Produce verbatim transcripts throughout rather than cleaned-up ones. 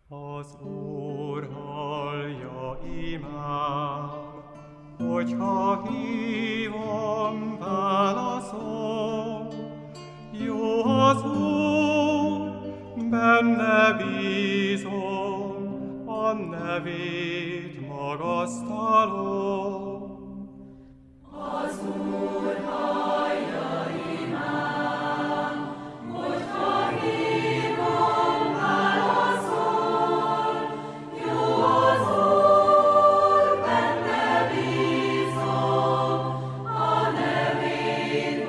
Az Úr hallja imám, hogyha hívom, válaszol. Jó az Úr, benne bízom, a nevét magasztalom. Az Úr hallja imám, hogyha hívom, válaszol. Jó az Úr, benne bízom, a nevét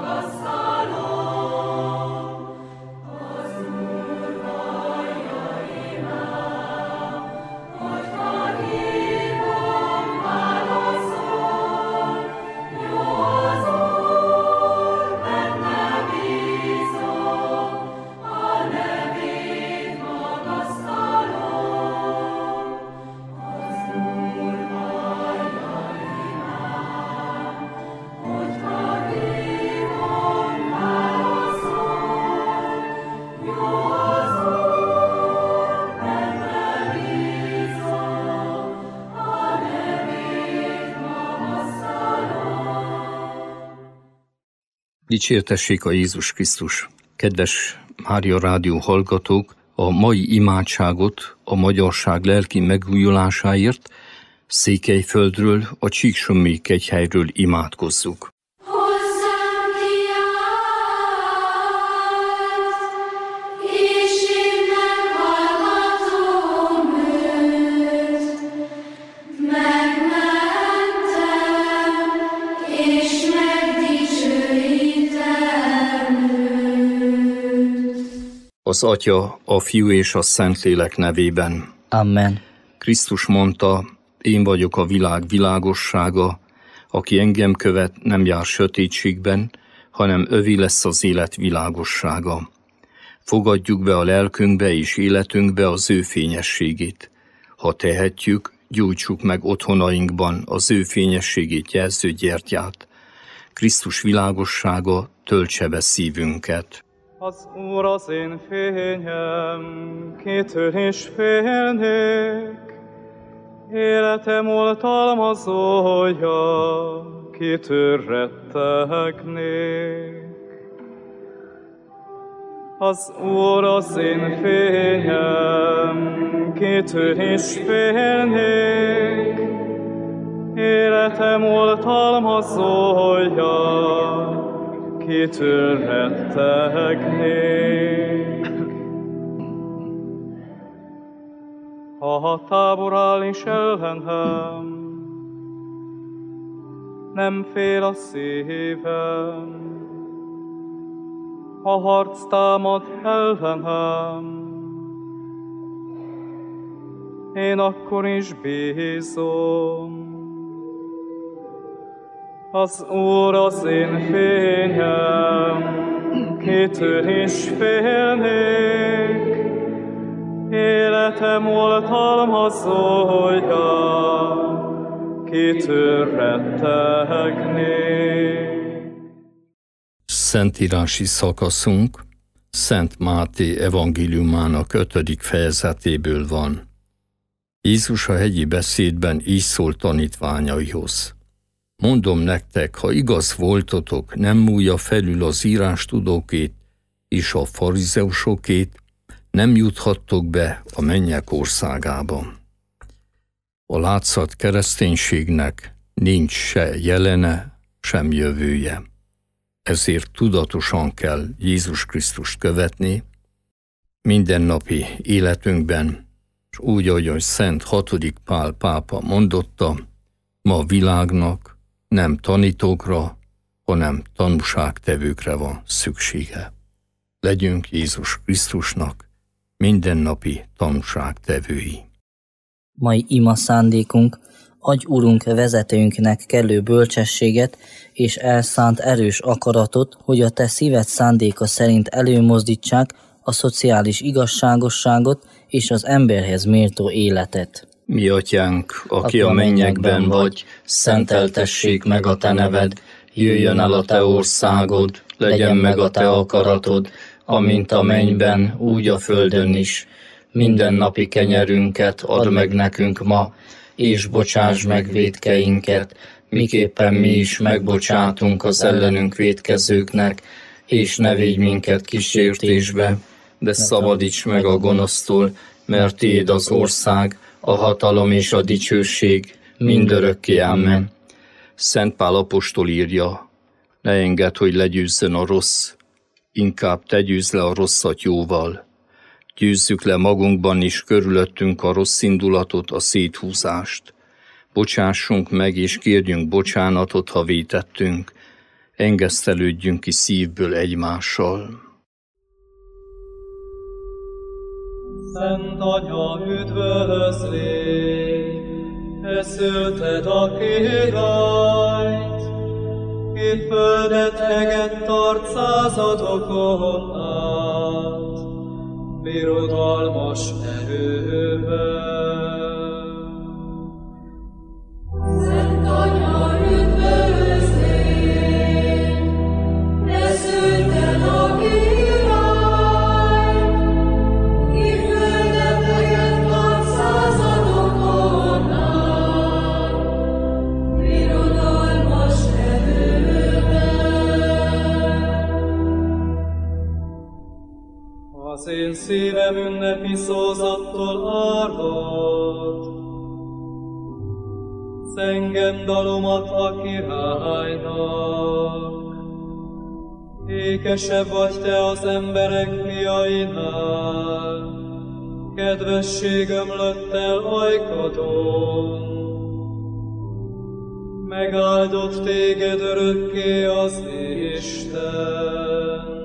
magasztalom. Az Úr hallja imám, hogyha hívom, válaszol. Jó az Úr, benne bízom, a nevét magasztalom. Az Úr hallja imám, hogyha hívom, válaszol. Jó az Úr, benne bízom, a nevét magasztalom. Dicsértessék a Jézus Krisztus! Kedves Mária Rádió hallgatók, a mai imádságot a magyarság lelki megújulásáért Székelyföldről, a Csíksomlyai kegyhelyről imádkozzuk. Hozzám kiállt, és én meghallgatom őt. Megmentem, és megdicsőítem őt. Az Atya, a Fiú és a Szentlélek nevében. Amen. Krisztus mondta, én vagyok a világ világossága, aki engem követ, nem jár sötétségben, hanem övé lesz az élet világossága. Fogadjuk be a lelkünkbe és életünkbe az ő fényességét. Ha tehetjük, gyújtsuk meg otthonainkban az ő fényességét jelző gyertyát. Krisztus világossága töltse be szívünket. Az Úr az én fényem, kitől is félnék. Életem oltalmazója, kitől rettegnék. Az Úr az én fényem, kitől is félnék. Életem oltalmazója, kitől rettegnék. Ha tábor áll is ellenem, nem fél a szívem. Ha harc támad ellenem, én akkor is bízom. Az Úr az én fényem, kitől is félnék. Életem oltalmazója, kitől rettegnék. Szentírási szakaszunk Szent Máté evangéliumának ötödik fejezetéből van. Jézus a hegyi beszédben így szólt tanítványaihoz. Mondom nektek, ha igaz voltatok, nem múlja felül az írástudókét és a farizeusokét, nem juthattok be a mennyek országába. A látszat kereszténységnek nincs se jelene, sem jövője. Ezért tudatosan kell Jézus Krisztust követni mindennapi életünkben, és úgy, ahogy Szent hatodik Pál pápa mondotta, ma a világnak nem tanítókra, hanem tanúságtevőkre van szüksége. Legyünk Jézus Krisztusnak mindennapi tanúságtevői. Mai ima szándékunk, adj Urunk vezetőnknek kellő bölcsességet és elszánt erős akaratot, hogy a te szíved szándéka szerint előmozdítsák a szociális igazságosságot és az emberhez méltó életet. Mi atyánk, aki a mennyekben vagy, szenteltessék meg a te neved, jöjjön el a te országod, legyen meg a te akaratod, amint a mennyben, úgy a földön is. mindennapi kenyerünket add meg nekünk ma, és bocsáss meg vétkeinket, miképpen mi is megbocsátunk az ellenünk vétkezőknek, és ne védj minket kísértésbe, de szabadíts meg a gonosztól, mert tiéd az ország, a hatalom és a dicsőség, mindörökké. Amen. Szent Pál apostol írja, ne engedd, hogy legyőzzön a rossz, inkább te győzd le a rosszat jóval. Győzzük le magunkban is körülöttünk a rossz indulatot, a széthúzást. Bocsássunk meg és kérjünk bocsánatot, ha vétettünk. Engesztelődjünk ki szívből egymással. Szent Anya, üdvözlégy, te szülted a királyt, ki földet hegett tart századokon át, birodalmas erővel. Szent Anya, üdvözlégy, te szülted a királyt, ki földet hegett tart századokon át, birodalmas erővel. Az én szívem ünnepi szózattól árvad, zengem dalomat a királynak. Ékesebb vagy te az emberek fiainál, kedvesség ömlött el ajkadon. Megáldott téged örökké az Isten.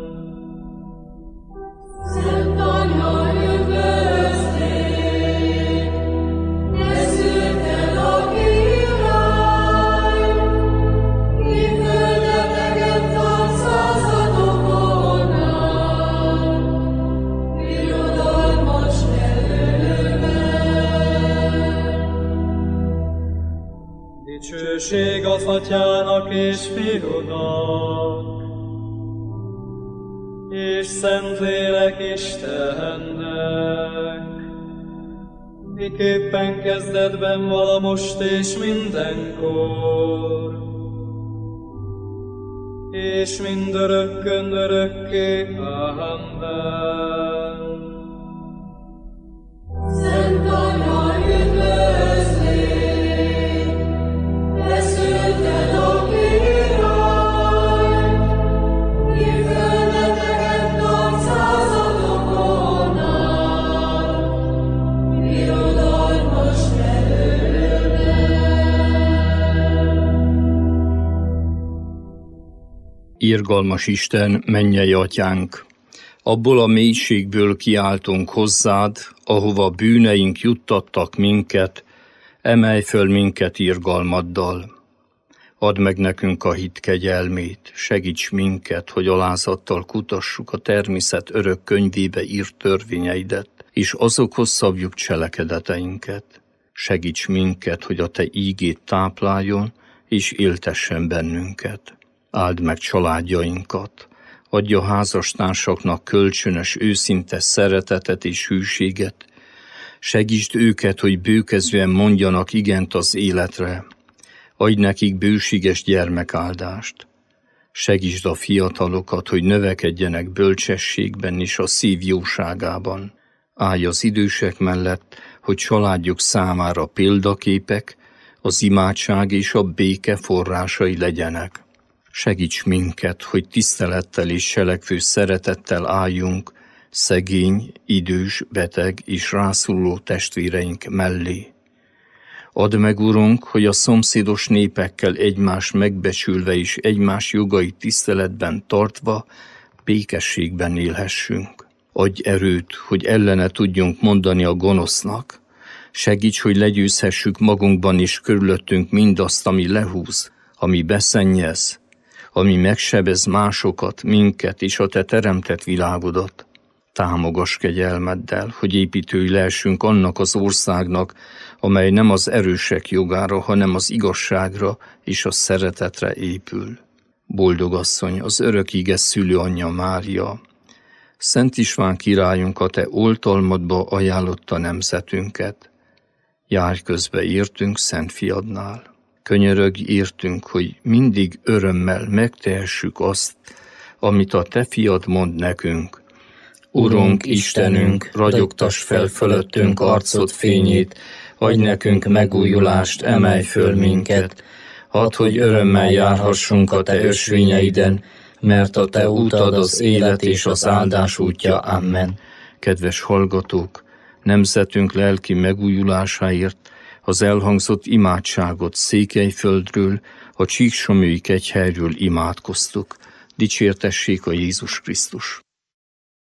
Szent Anya, üdvözlégy, te szülted a királyt, ki földet hegett tart századokon át, birodalmas erővel. Dicsőség az Atyának és Fiúnak, és Szentlélek Istennek, miképpen kezdetben vala most és mindenkor, és mindörökkön örökké. Amen. Szent Anya, üdvözlégy, te szülted a királyt, ki földet hegett tart századokon át, birodalmas erővel. Irgalmas Isten, mennyei Atyánk, abból a mélységből kiáltunk hozzád, ahova bűneink juttattak minket, emelj föl minket irgalmaddal. Add meg nekünk a hit kegyelmét, segíts minket, hogy alázattal kutassuk a természet örök könyvébe írt törvényeidet, és azokhoz szabjuk cselekedeteinket. Segíts minket, hogy a te ígét tápláljon, és éltessen bennünket. Áld meg családjainkat, adj a házastársaknak kölcsönös, őszinte szeretetet és hűséget. Segítsd őket, hogy bőkezően mondjanak igent az életre. Adj nekik bőséges gyermekáldást. Segítsd a fiatalokat, hogy növekedjenek bölcsességben és a szív jóságában. Állj az idősek mellett, hogy családjuk számára példaképek, az imádság és a béke forrásai legyenek. Segíts minket, hogy tisztelettel és selekvő szeretettel álljunk szegény, idős, beteg és rászoruló testvéreink mellé. Add meg, Urunk, hogy a szomszédos népekkel egymást megbecsülve és egymás jogait tiszteletben tartva békességben élhessünk. Adj erőt, hogy ellene tudjunk mondani a gonosznak. Segíts, hogy legyőzhessük magunkban és körülöttünk mindazt, ami lehúz, ami beszennyez, ami megsebez másokat, minket és a te teremtett világodat. Támogass kegyelmeddel, hogy építői lehessünk annak az országnak, amely nem az erősek jogára, hanem az igazságra és a szeretetre épül. Boldog asszony, az örök íge szülőanyja Mária, Szent István királyunk, a te oltalmadba ajánlotta nemzetünket. Járj közbe értünk Szent Fiadnál. Könyörögj értünk, hogy mindig örömmel megtehessük azt, amit a te fiad mond nekünk. Urunk, Istenünk, ragyogtass fel fölöttünk arcod fényét, adj nekünk megújulást, emelj föl minket. Hadd, hogy örömmel járhassunk a te ösvényeiden, mert a te útad az élet és az áldás útja. Amen. Kedves hallgatók, nemzetünk lelki megújulásáért az elhangzott imádságot Székelyföldről, a Csíksomlyói kegyhelyről imádkoztuk. Dicsértessék a Jézus Krisztus!